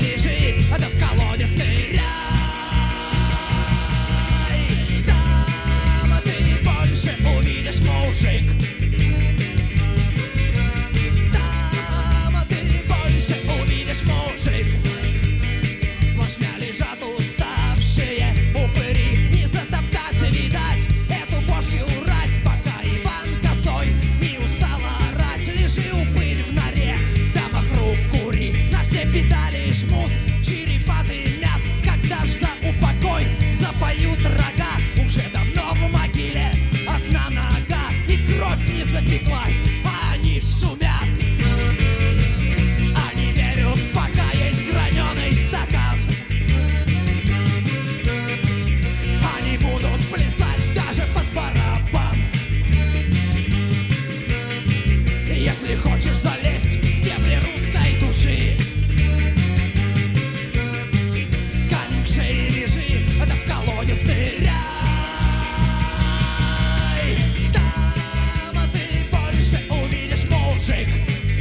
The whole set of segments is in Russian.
лежи, да в колодец ныряй. Там ты больше увидишь, мужик. Там ты больше увидишь, мужик. Плашмя лежат уставшие упыри, не затоптать, видать, эту божью рать, пока Иван косой не устал орать. Лежи, упырь, в норе, да вокруг кури, на все педали жмут, черепа дымят. Когда ж за упокой запоют рога, уже давно в могиле одна нога, и кровь не запеклась, а они шумят. Они верят, пока есть граненый стакан. Они будут плясать даже под барабан. Если хочешь залезть в дебри русской души, камень к шее вяжи, да в колодец ныряй. Там ты больше увидишь, мужик.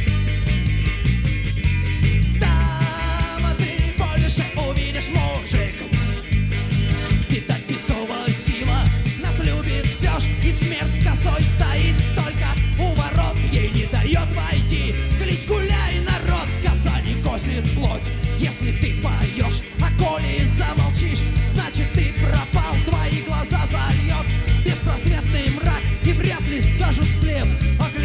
Там ты больше увидишь, мужик. Видать, бесовая сила нас любит все ж, и смерть с косой стоит только у ворот, ей не дает войти. Клич гуляй, народ, коса не косит плоть. Если ты поешь, а коли замолчишь, значит ты пропал. Твои глаза зальет беспросветный мрак, и вряд ли скажут вслед: ага,